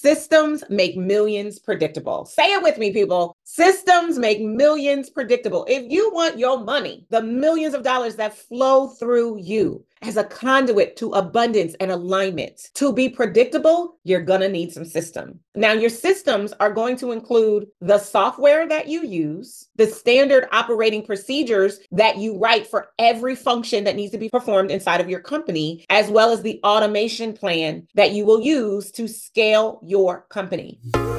Systems make millions predictable. Say it with me, people. Systems make millions predictable. If you want your money, the millions of dollars that flow through you as a conduit to abundance and alignment, to be predictable, you're going to need some system. Now, your systems are going to include the software that you use, the standard operating procedures that you write for every function that needs to be performed inside of your company, as well as the automation plan that you will use to scale your company.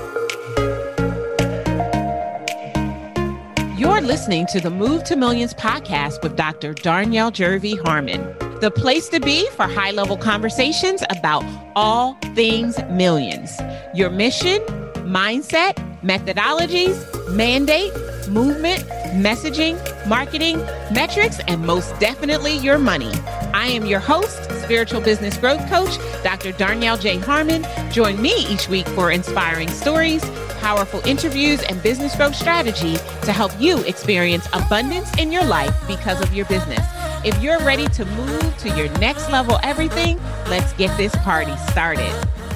You're listening to the Move to Millions podcast with Dr. Darnyelle Jervey Harmon, the place to be for high-level conversations about all things millions. Your mission, mindset, methodologies, mandate, movement, messaging, marketing, metrics, and most definitely your money. I am your host, spiritual business growth coach, Dr. Darnyelle J. Harmon. Join me each week for inspiring stories, powerful interviews, and business growth strategy to help you experience abundance in your life because of your business. If you're ready to move to your next level everything, let's get this party started.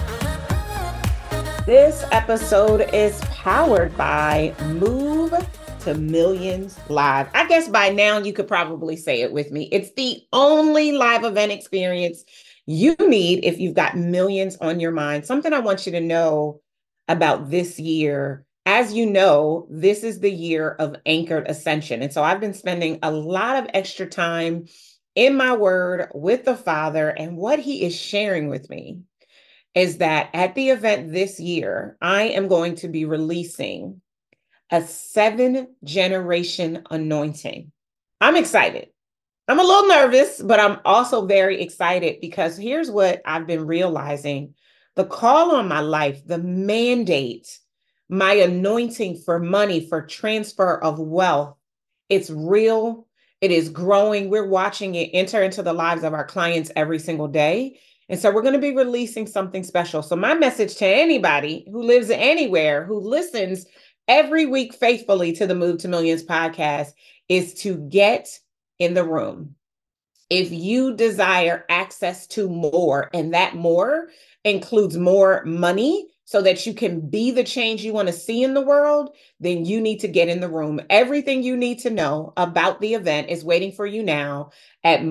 This episode is powered by Move to Millions Live. I guess by now you could probably say it with me. It's the only live event experience you need if you've got millions on your mind. Something I want you to know about this year. As you know, this is the year of anchored ascension. And so I've been spending a lot of extra time in my word with the Father. And what he is sharing with me is that at the event this year, I am going to be releasing a 7-generation anointing. I'm excited. I'm a little nervous, but I'm also very excited because here's what I've been realizing. The call on my life, the mandate, my anointing for money, for transfer of wealth, it's real. It is growing. We're watching it enter into the lives of our clients every single day. And so we're going to be releasing something special. So my message to anybody who lives anywhere, who listens every week faithfully to the Move to Millions podcast is to get in the room. If you desire access to more, and that more includes more money so that you can be the change you want to see in the world, then you need to get in the room. Everything you need to know about the event is waiting for you now at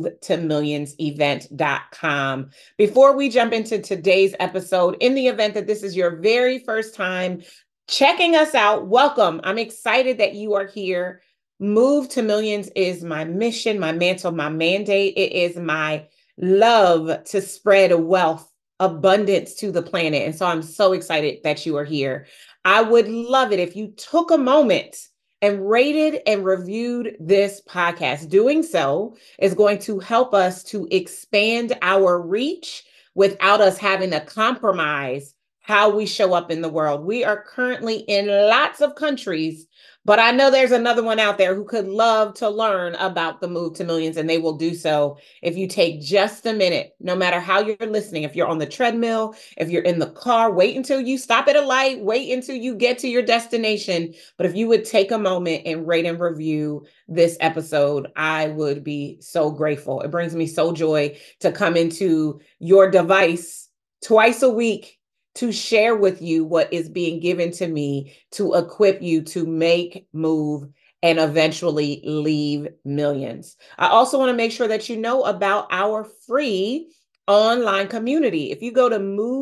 movetomillionsevent.com. Before we jump into today's episode, in the event that this is your very first time checking us out, welcome. I'm excited that you are here. Move to Millions is my mission, my mantle, my mandate. It is my love to spread wealth, abundance to the planet. And so I'm so excited that you are here. I would love it if you took a moment and rated and reviewed this podcast. Doing so is going to help us to expand our reach without us having to compromise how we show up in the world. We are currently in lots of countries, but I know there's another one out there who could love to learn about the Move to Millions, and they will do so if you take just a minute, no matter how you're listening. If you're on the treadmill, if you're in the car, wait until you stop at a light, wait until you get to your destination. But if you would take a moment and rate and review this episode, I would be so grateful. It brings me so joy to come into your device twice a week to share with you what is being given to me to equip you to make, move, and eventually leave millions. I also want to make sure that you know about our free online community. If you go to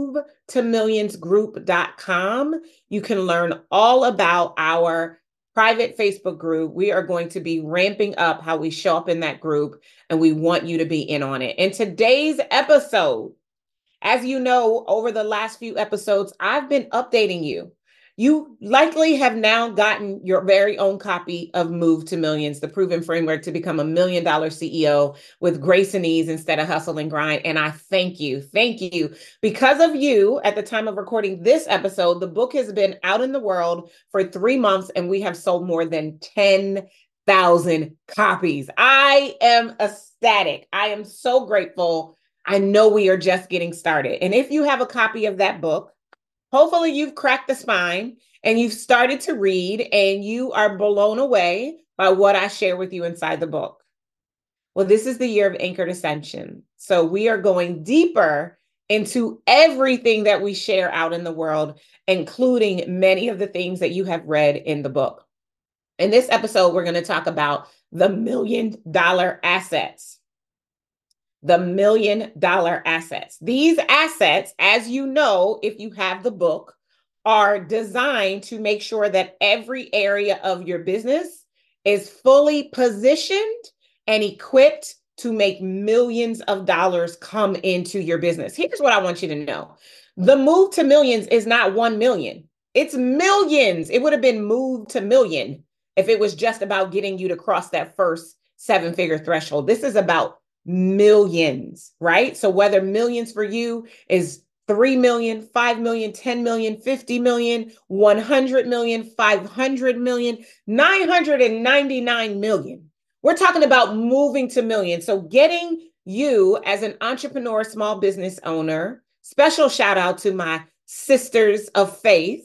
movetomillionsgroup.com, you can learn all about our private Facebook group. We are going to be ramping up how we show up in that group, and we want you to be in on it. In today's episode, as you know, over the last few episodes, I've been updating you. You likely have now gotten your very own copy of Move to Millions, the proven framework to become $1 million CEO with grace and ease instead of hustle and grind. And I thank you. Thank you. Because of you, at the time of recording this episode, the book has been out in the world for 3 months, and we have sold more than 10,000 copies. I am ecstatic. I am so grateful. I know we are just getting started. And if you have a copy of that book, hopefully you've cracked the spine and you've started to read and you are blown away by what I share with you inside the book. Well, this is the year of anchored ascension. So we are going deeper into everything that we share out in the world, including many of the things that you have read in the book. In this episode, we're going to talk about the $1 million assets. The $1 million assets. These assets, as you know, if you have the book, are designed to make sure that every area of your business is fully positioned and equipped to make millions of dollars come into your business. Here's what I want you to know. The move to millions is not 1 million. It's millions. It would have been moved to million if it was just about getting you to cross that first 7-figure threshold. This is about millions, right? So whether millions for you is 3 million, 5 million, 10 million, 50 million, 100 million, 500 million, 999 million. We're talking about moving to millions. So getting you as an entrepreneur, small business owner, special shout out to my sisters of faith,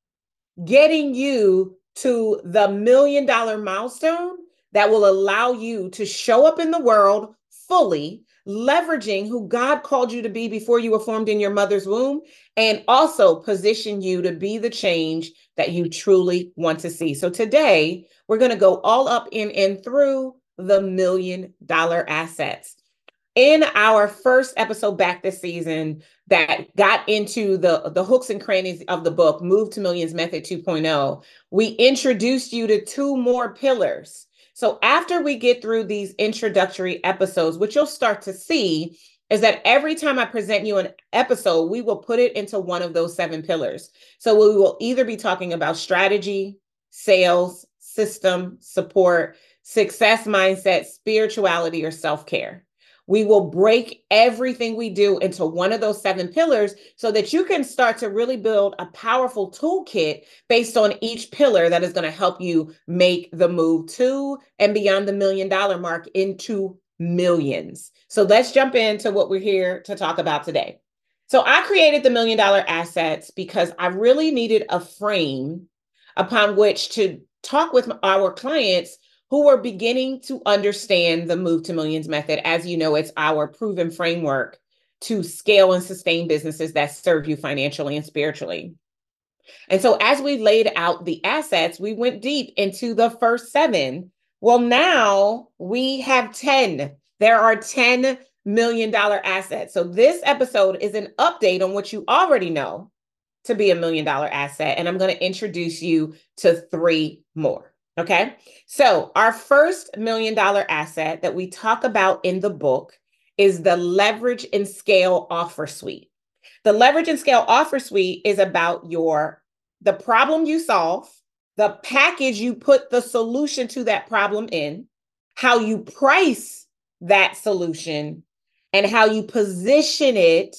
getting you to the $1 million milestone that will allow you to show up in the world fully, leveraging who God called you to be before you were formed in your mother's womb, and also position you to be the change that you truly want to see. So today, we're going to go all up in and through the $1 million assets. In our first episode back this season that got into the hooks and crannies of the book, Move to Millions Method 2.0, we introduced you to 2 more pillars. So after we get through these introductory episodes, what you'll start to see is that every time I present you an episode, we will put it into one of those 7 pillars. So we will either be talking about strategy, sales, system, support, success mindset, spirituality, or self-care. We will break everything we do into one of those 7 pillars so that you can start to really build a powerful toolkit based on each pillar that is going to help you make the move to and beyond the $1 million mark into millions. So let's jump into what we're here to talk about today. So I created the $1 million assets because I really needed a frame upon which to talk with our clients who are beginning to understand the Move to Millions method. As you know, it's our proven framework to scale and sustain businesses that serve you financially and spiritually. And so as we laid out the assets, we went deep into the first 7. Well, now we have 10. There are $10 million assets. So this episode is an update on what you already know to be $1 million asset. And I'm going to introduce you to 3 more. Okay, so our first $1 million asset that we talk about in the book is the Leverage and Scale Offer Suite. The Leverage and Scale Offer Suite is about the problem you solve, the package you put the solution to that problem in, how you price that solution, and how you position it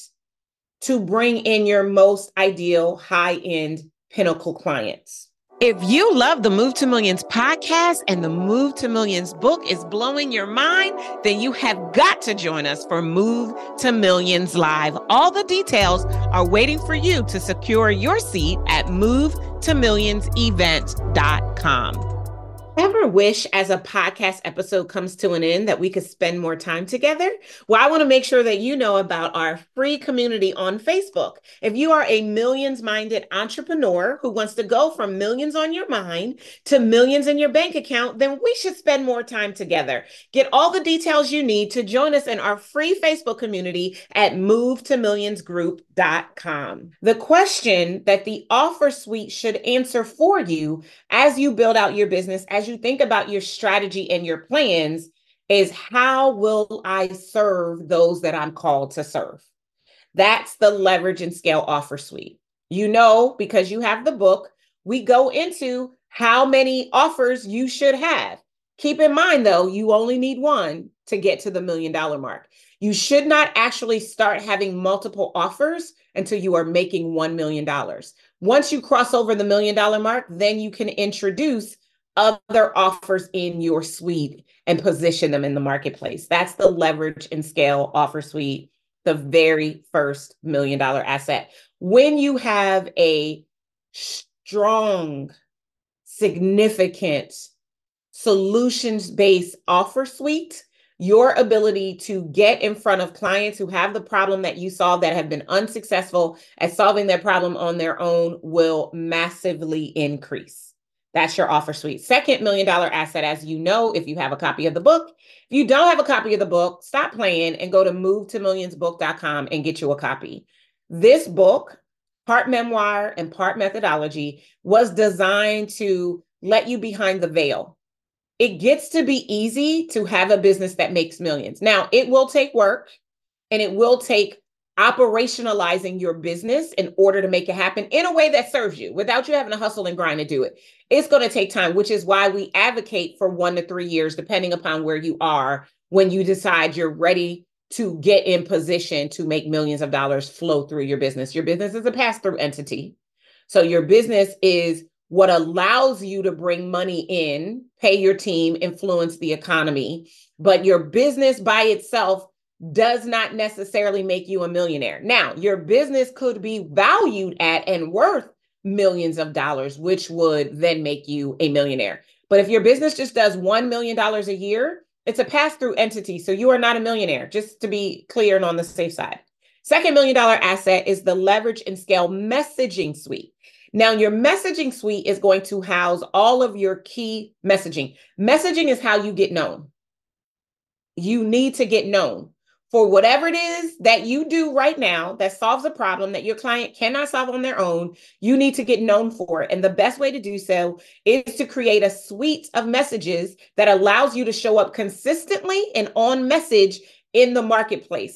to bring in your most ideal high-end pinnacle clients. If you love the Move to Millions podcast and the Move to Millions book is blowing your mind, then you have got to join us for Move to Millions Live. All the details are waiting for you to secure your seat at movetomillionsevent.com. Ever wish as a podcast episode comes to an end that we could spend more time together? Well, I want to make sure that you know about our free community on Facebook. If you are a millions-minded entrepreneur who wants to go from millions on your mind to millions in your bank account, then we should spend more time together. Get all the details you need to join us in our free Facebook community at movetomillionsgroup.com. The question that the offer suite should answer for you as you build out your business, as you think about your strategy and your plans, is how will I serve those that I'm called to serve? That's the Leverage and Scale Offer Suite. You know, because you have the book, we go into how many offers you should have. Keep in mind, though, you only need one to get to the $1 million mark. You should not actually start having multiple offers until you are making $1 million. Once you cross over the $1 million mark, then you can introduce other offers in your suite and position them in the marketplace. That's the Leverage and Scale Offer Suite, the very first $1 million asset. When you have a strong, significant, solutions-based offer suite, your ability to get in front of clients who have the problem that you solve, that have been unsuccessful at solving their problem on their own, will massively increase. That's your offer suite. Second $1 million asset, as you know, if you have a copy of the book. If you don't have a copy of the book, stop playing and go to movetomillionsbook.com and get you a copy. This book, part memoir and part methodology, was designed to let you behind the veil. It gets to be easy to have a business that makes millions. Now, it will take work, and it will take operationalizing your business in order to make it happen in a way that serves you without you having to hustle and grind to do it. It's going to take time, which is why we advocate for 1 to 3 years, depending upon where you are, when you decide you're ready to get in position to make millions of dollars flow through your business. Your business is a pass-through entity. So your business is what allows you to bring money in, pay your team, influence the economy. But your business by itself does not necessarily make you a millionaire. Now, your business could be valued at and worth millions of dollars, which would then make you a millionaire. But if your business just does $1 million a year, it's a pass-through entity. So you are not a millionaire, just to be clear and on the safe side. Second $1 million asset is the Leverage and Scale Messaging Suite. Now, your messaging suite is going to house all of your key messaging. Messaging is how you get known. You need to get known for whatever it is that you do right now that solves a problem that your client cannot solve on their own. You need to get known for it. And the best way to do so is to create a suite of messages that allows you to show up consistently and on message in the marketplace,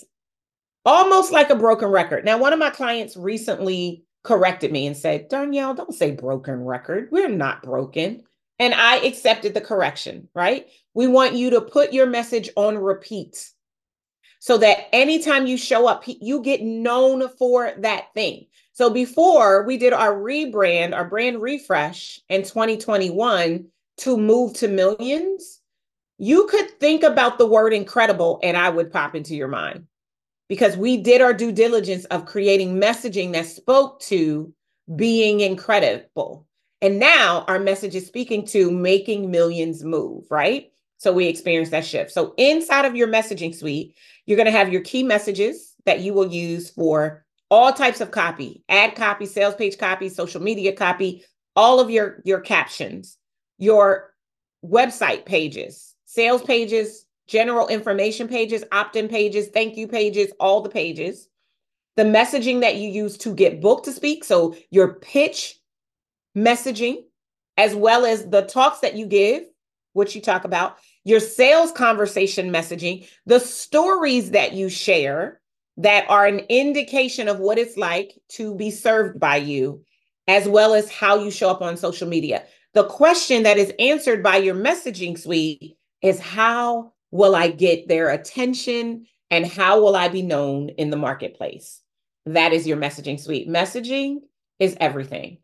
almost like a broken record. Now, one of my clients recently corrected me and said, Darnyelle, don't say broken record. We're not broken. And I accepted the correction, right? We want you to put your message on repeat so that anytime you show up, you get known for that thing. So before we did our rebrand, our brand refresh in 2021 to Move to Millions, you could think about the word incredible and I would pop into your mind, because we did our due diligence of creating messaging that spoke to being incredible. And now our message is speaking to making millions move, right? So we experienced that shift. So inside of your messaging suite, you're going to have your key messages that you will use for all types of copy, ad copy, sales page copy, social media copy, all of your captions, your website pages, sales pages, general information pages, opt-in pages, thank you pages, all the pages, the messaging that you use to get booked to speak. So your pitch messaging, as well as the talks that you give, which you talk about, your sales conversation messaging, the stories that you share that are an indication of what it's like to be served by you, as well as how you show up on social media. The question that is answered by your messaging suite is, how will I get their attention and how will I be known in the marketplace? That is your messaging suite. Messaging is everything.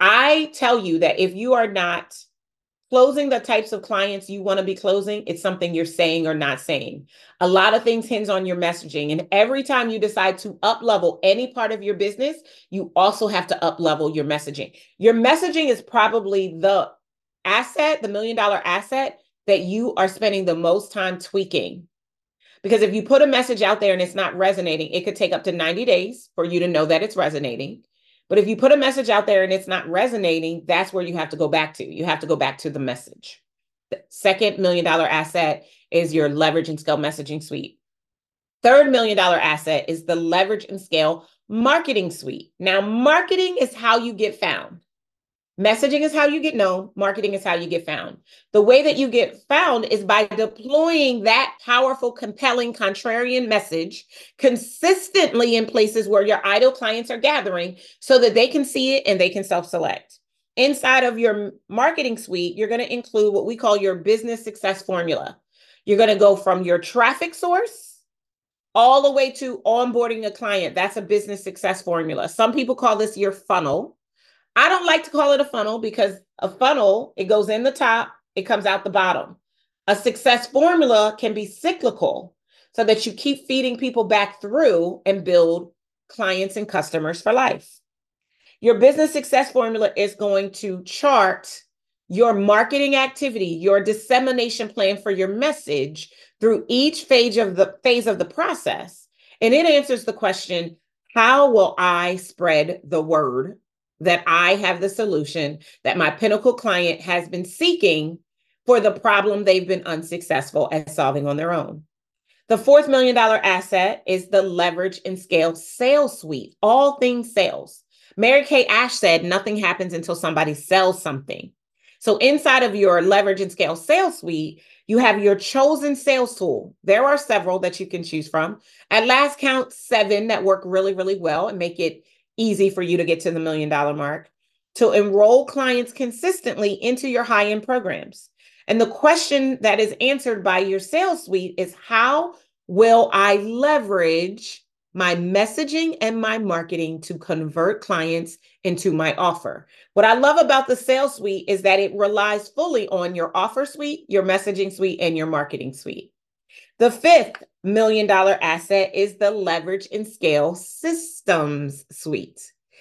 I tell you that if you are not closing the types of clients you want to be closing, it's something you're saying or not saying. A lot of things hinge on your messaging. And every time you decide to up-level any part of your business, you also have to up-level your messaging. Your messaging is probably the asset, the $1 million asset that you are spending the most time tweaking. Because if you put a message out there and it's not resonating, it could take up to 90 days for you to know that it's resonating. But if you put a message out there and it's not resonating, that's where you have to go back to. You have to go back to the message. The second $1 million asset is your Leverage and Scale Messaging Suite. Third $1 million asset is the Leverage and Scale Marketing Suite. Now, marketing is how you get found. Messaging is how you get known. Marketing is how you get found. The way that you get found is by deploying that powerful, compelling, contrarian message consistently in places where your ideal clients are gathering so that they can see it and they can self-select. Inside of your marketing suite, you're going to include what we call your business success formula. You're going to go from your traffic source all the way to onboarding a client. That's a business success formula. Some people call this your funnel. I don't like to call it a funnel because a funnel, it goes in the top, it comes out the bottom. A success formula can be cyclical so that you keep feeding people back through and build clients and customers for life. Your business success formula is going to chart your marketing activity, your dissemination plan for your message through each phase of the process. And it answers the question, how will I spread the word that I have the solution that my pinnacle client has been seeking for the problem they've been unsuccessful at solving on their own? The fourth $1 million asset is the Leverage and Scale Sales Suite, all things sales. Mary Kay Ash said, nothing happens until somebody sells something. So inside of your Leverage and Scale Sales Suite, you have your chosen sales tool. There are several that you can choose from. At last count, 7 that work really, really well and make it easy for you to get to the $1 million mark, to enroll clients consistently into your high-end programs. And the question that is answered by your sales suite is, how will I leverage my messaging and my marketing to convert clients into my offer? What I love about the sales suite is that it relies fully on your offer suite, your messaging suite, and your marketing suite. The fifth $1 million asset is the Leverage and Scale Systems Suite.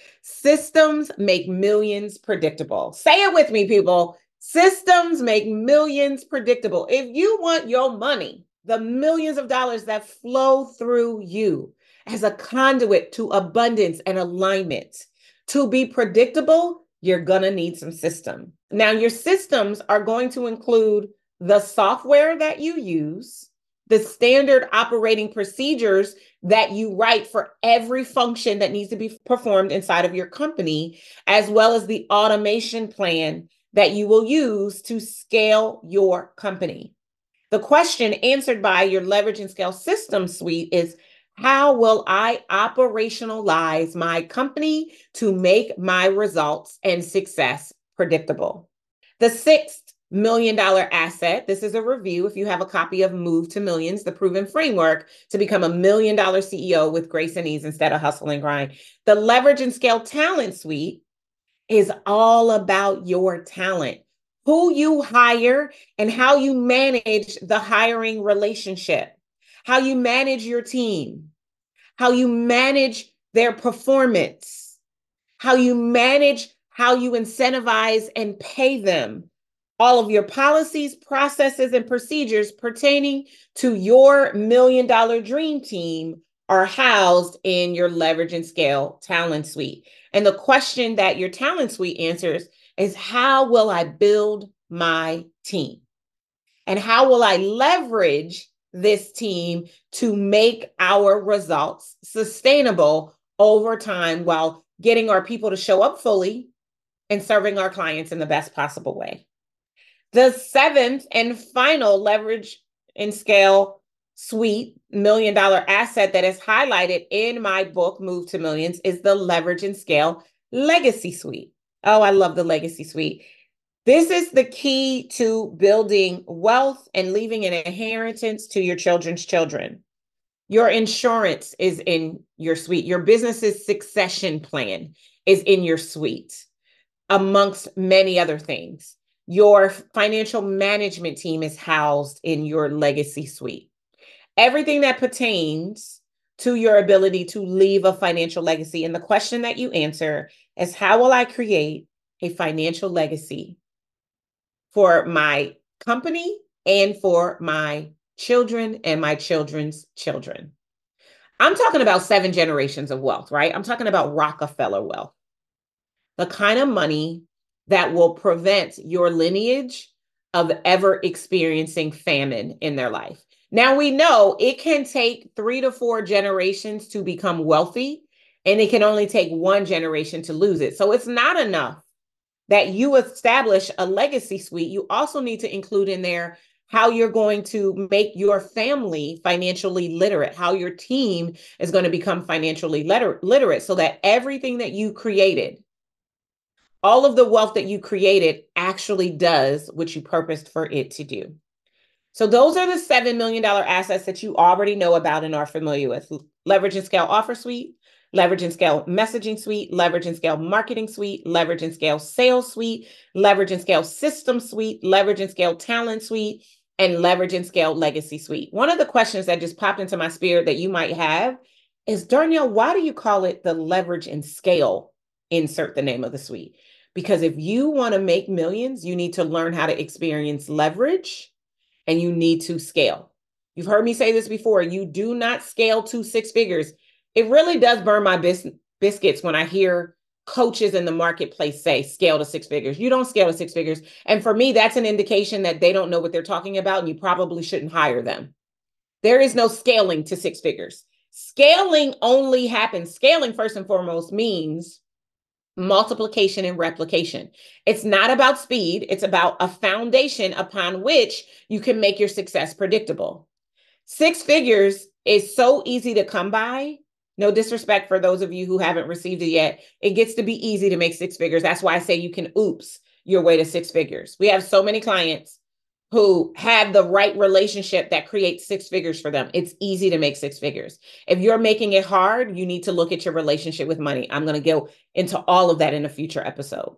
Systems make millions predictable. Say it with me, people. Systems make millions predictable. If you want your money, the millions of dollars that flow through you as a conduit to abundance and alignment, to be predictable, you're going to need some system. Now, your systems are going to include the software that you use, the standard operating procedures that you write for every function that needs to be performed inside of your company, as well as the automation plan that you will use to scale your company. The question answered by your Leverage and Scale Systems Suite is, how will I operationalize my company to make my results and success predictable? The sixth $1 million asset, this is a review. If you have a copy of Move to Millions, the proven framework to become $1 million CEO with grace and ease instead of hustle and grind. The Leverage and Scale Talent Suite is all about your talent, who you hire and how you manage the hiring relationship, how you manage your team, how you manage their performance, how you manage how you incentivize and pay them. All of your policies, processes, and procedures pertaining to your $1 million dream team are housed in your Leverage and Scale Talent Suite. And the question that your Talent Suite answers is, how will I build my team? And how will I leverage this team to make our results sustainable over time while getting our people to show up fully and serving our clients in the best possible way? The seventh and final Leverage and Scale Suite $1 million asset that is highlighted in my book, Move to Millions, is the Leverage and Scale Legacy Suite. Oh, I love the Legacy Suite. This is the key to building wealth and leaving an inheritance to your children's children. Your insurance is in your suite. Your business's succession plan is in your suite, amongst many other things. Your financial management team is housed in your Legacy Suite. Everything that pertains to your ability to leave a financial legacy. And the question that you answer is, how will I create a financial legacy for my company and for my children and my children's children? I'm talking about 7 generations of wealth, right? I'm talking about Rockefeller wealth, the kind of money that will prevent your lineage of ever experiencing famine in their life. Now, we know it can take 3 to 4 generations to become wealthy, and it can only take 1 generation to lose it. So it's not enough that you establish a legacy suite. You also need to include in there how you're going to make your family financially literate, how your team is going to become financially literate, so that everything that you created, all of the wealth that you created, actually does what you purposed for it to do. So those are the $7 million assets that you already know about and are familiar with. Leverage and Scale Offer Suite, Leverage and Scale Messaging Suite, Leverage and Scale Marketing Suite, Leverage and Scale Sales Suite, Leverage and Scale System Suite, Leverage and Scale Talent Suite, and Leverage and Scale Legacy Suite. One of the questions that just popped into my spirit that you might have is, Darnyelle, why do you call it the Leverage and Scale? Insert the name of the suite. Because if you want to make millions, you need to learn how to experience leverage and you need to scale. You've heard me say this before. You do not scale to six figures. It really does burn my biscuits when I hear coaches in the marketplace say scale to six figures. You don't scale to six figures. And for me, that's an indication that they don't know what they're talking about and you probably shouldn't hire them. There is no scaling to six figures. Scaling only happens. Scaling, first and foremost, means multiplication and replication. It's not about speed. It's about a foundation upon which you can make your success predictable. Six figures is so easy to come by. No disrespect for those of you who haven't received it yet. It gets to be easy to make six figures. That's why I say you can oops your way to six figures. We have so many clients who have the right relationship that creates six figures for them. It's easy to make six figures. If you're making it hard, you need to look at your relationship with money. I'm going to go into all of that in a future episode.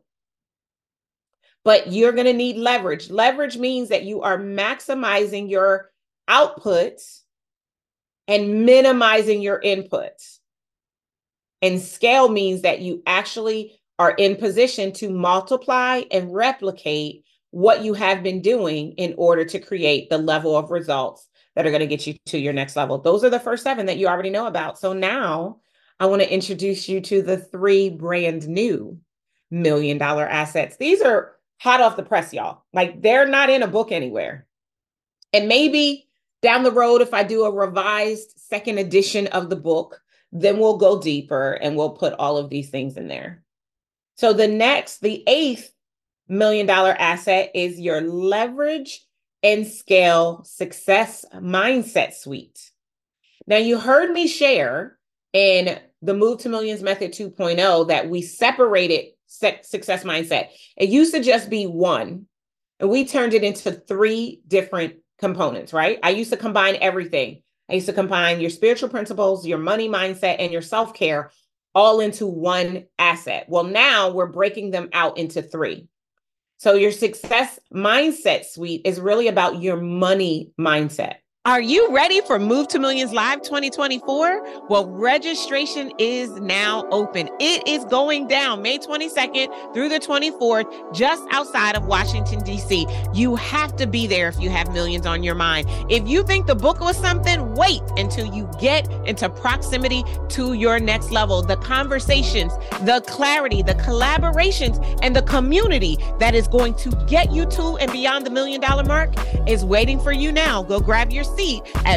But you're going to need leverage. Leverage means that you are maximizing your outputs and minimizing your inputs. And scale means that you actually are in position to multiply and replicate what you have been doing in order to create the level of results that are going to get you to your next level. Those are the first 7 that you already know about. So now I want to introduce you to the 3 brand new $1 million assets. These are hot off the press, y'all. Like they're not in a book anywhere. And maybe down the road, if I do a revised second edition of the book, then we'll go deeper and we'll put all of these things in there. So the 8th $1 million asset is your leverage and scale success mindset suite. Now, you heard me share in the Move to Millions Method 2.0 that we separated success mindset. It used to just be one, and we turned it into 3 different components, right? I used to combine everything. I used to combine your spiritual principles, your money mindset, and your self-care all into one asset. Well, now we're breaking them out into 3. So your success mindset suite is really about your money mindset. Are you ready for Move to Millions Live 2024? Well, registration is now open. It is going down May 22nd through the 24th, just outside of Washington, D.C. You have to be there if you have millions on your mind. If you think the book was something, wait until you get into proximity to your next level. The conversations, the clarity, the collaborations, and the community that is going to get you to and beyond the $1 million mark is waiting for you now. Go grab your seat at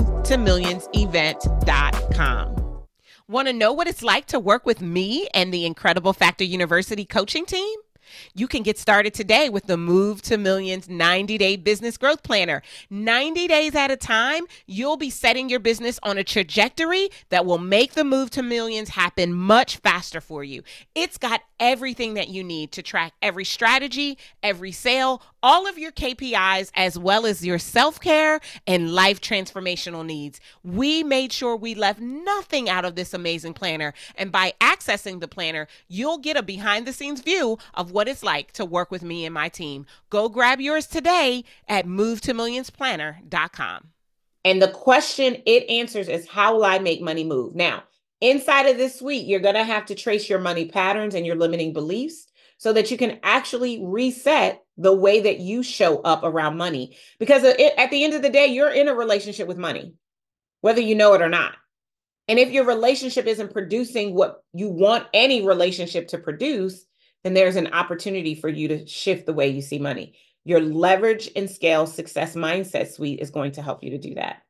movetomillionsevent.com. Want to know what it's like to work with me and the Incredible Factor University coaching team? You can get started today with the Move to Millions 90-day business growth planner. 90 days at a time, you'll be setting your business on a trajectory that will make the move to millions happen much faster for you. It's got everything that you need to track every strategy, every sale, all of your KPIs, as well as your self-care and life transformational needs. We made sure we left nothing out of this amazing planner. And by accessing the planner, you'll get a behind-the-scenes view of what it's like to work with me and my team. Go grab yours today at movetomillionsplanner.com. And the question it answers is, how will I make money move? Now, inside of this suite, you're going to have to trace your money patterns and your limiting beliefs so that you can actually reset the way that you show up around money. Because at the end of the day, you're in a relationship with money, whether you know it or not. And if your relationship isn't producing what you want any relationship to produce, then there's an opportunity for you to shift the way you see money. Your leverage and scale success mindset suite is going to help you to do that.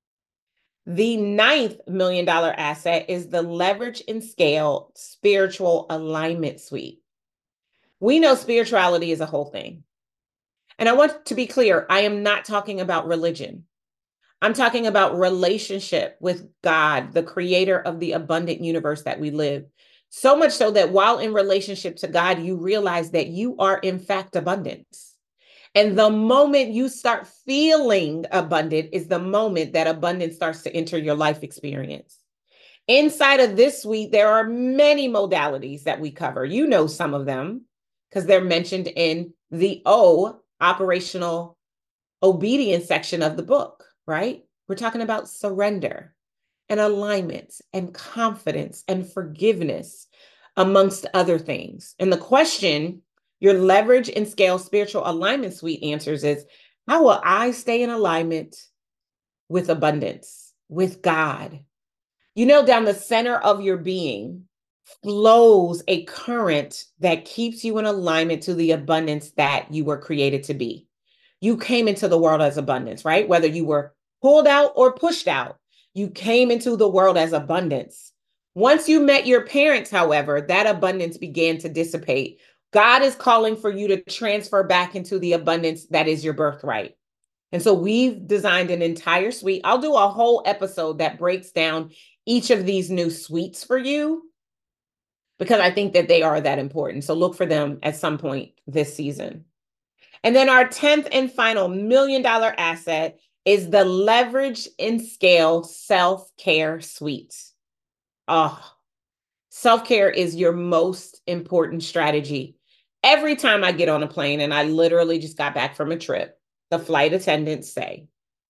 The 9th $1 million asset is the leverage and scale spiritual alignment suite. We know spirituality is a whole thing. And I want to be clear, I am not talking about religion. I'm talking about relationship with God, the creator of the abundant universe that we live. So much so that while in relationship to God, you realize that you are in fact abundance. And the moment you start feeling abundant is the moment that abundance starts to enter your life experience. Inside of this suite, there are many modalities that we cover. You know some of them because they're mentioned in the operational obedience section of the book, right? We're talking about surrender and alignment and confidence and forgiveness, amongst other things. And the question your Leverage and Scale Spiritual Alignment Suite answers is, how will I stay in alignment with abundance, with God? You know, down the center of your being flows a current that keeps you in alignment to the abundance that you were created to be. You came into the world as abundance, right? Whether you were pulled out or pushed out, you came into the world as abundance. Once you met your parents, however, that abundance began to dissipate. God is calling for you to transfer back into the abundance that is your birthright. And so we've designed an entire suite. I'll do a whole episode that breaks down each of these new suites for you, because I think that they are that important. So look for them at some point this season. And then our 10th and final $1 million asset is the Leverage and Scale Self-Care Suite. Oh, self-care is your most important strategy. Every time I get on a plane, and I literally just got back from a trip, the flight attendants say,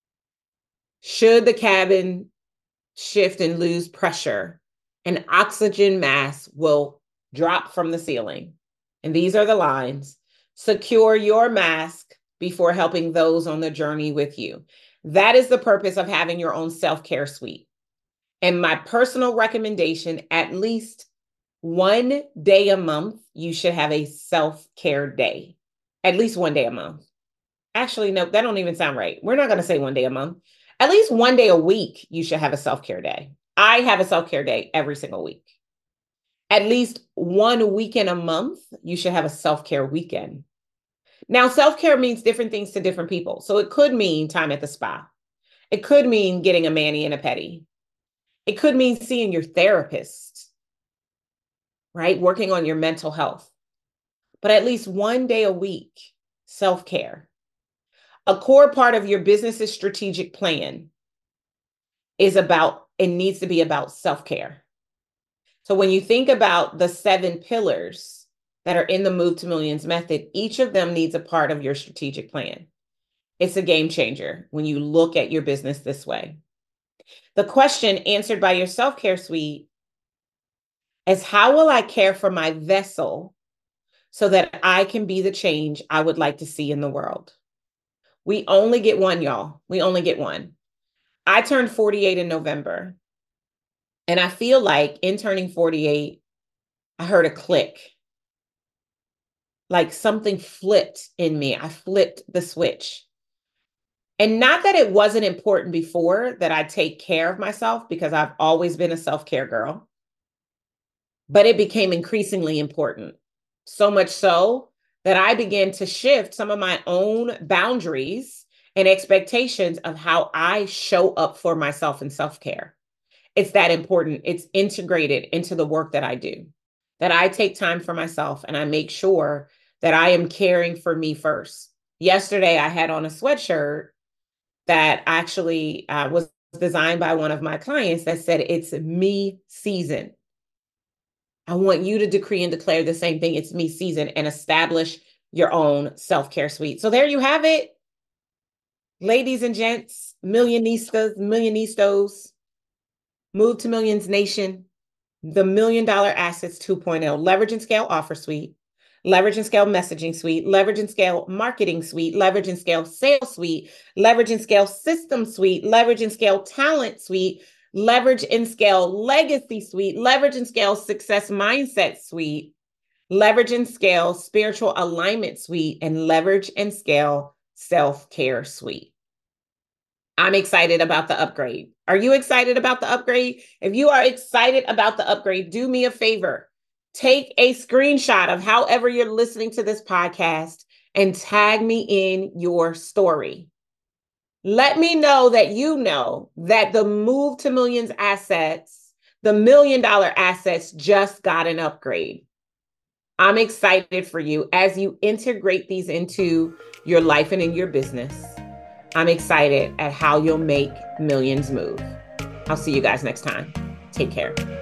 should the cabin shift and lose pressure, an oxygen mask will drop from the ceiling. And these are the lines: secure your mask before helping those on the journey with you. That is the purpose of having your own self-care suite. And my personal recommendation, at least one day a month, you should have a self-care day. At least one day a month. Actually, no, that don't even sound right. We're not going to say one day a month. At least one day a week, you should have a self-care day. I have a self-care day every single week. At least 1 weekend a month, you should have a self-care weekend. Now, self-care means different things to different people. So it could mean time at the spa. It could mean getting a mani and a pedi. It could mean seeing your therapist, right? Working on your mental health. But at least one day a week, self-care. A core part of your business's strategic plan is about, it needs to be about self-care. So when you think about the 7 pillars that are in the Move to Millions method, each of them needs a part of your strategic plan. It's a game changer when you look at your business this way. The question answered by your self-care suite is, how will I care for my vessel so that I can be the change I would like to see in the world? We only get one, y'all. We only get one. I turned 48 in November. And I feel like in turning 48, I heard a click. Like something flipped in me. I flipped the switch. And not that it wasn't important before that I take care of myself, because I've always been a self-care girl, but it became increasingly important. So much so that I began to shift some of my own boundaries and expectations of how I show up for myself in self-care. It's that important. It's integrated into the work that I do, that I take time for myself and I make sure that I am caring for me first. Yesterday, I had on a sweatshirt that actually was designed by one of my clients that said, it's me season. I want you to decree and declare the same thing. It's me season, and establish your own self-care suite. So there you have it. Ladies and gents, millionistas, millionistos, Move to Millions Nation, the $1 Million Assets 2.0 Leverage and Scale Offer Suite, Leverage and Scale Messaging Suite, Leverage and Scale Marketing Suite, Leverage and Scale Sales Suite, Leverage and Scale System Suite, Leverage and Scale Talent Suite, Leverage and Scale Legacy Suite, Leverage and Scale Success Mindset Suite, Leverage and Scale Spiritual Alignment Suite, and Leverage and Scale Self-Care Suite. I'm excited about the upgrade. Are you excited about the upgrade? If you are excited about the upgrade, do me a favor. Take a screenshot of however you're listening to this podcast and tag me in your story. Let me know that you know that the Move to Millions assets, the $1 million assets, just got an upgrade. I'm excited for you as you integrate these into your life and in your business. I'm excited at how you'll make millions move. I'll see you guys next time. Take care.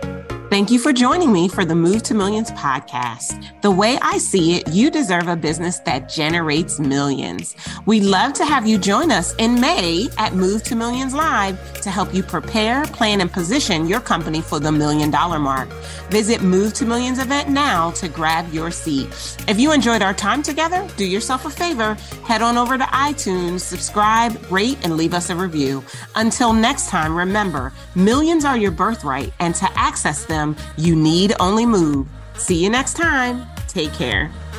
Thank you for joining me for the Move to Millions podcast. The way I see it, you deserve a business that generates millions. We'd love to have you join us in May at Move to Millions Live to help you prepare, plan, and position your company for the $1 million mark. Visit Move to Millions event now to grab your seat. If you enjoyed our time together, do yourself a favor, head on over to iTunes, subscribe, rate, and leave us a review. Until next time, remember, millions are your birthright, and to access them, you need only move. See you next time. Take care.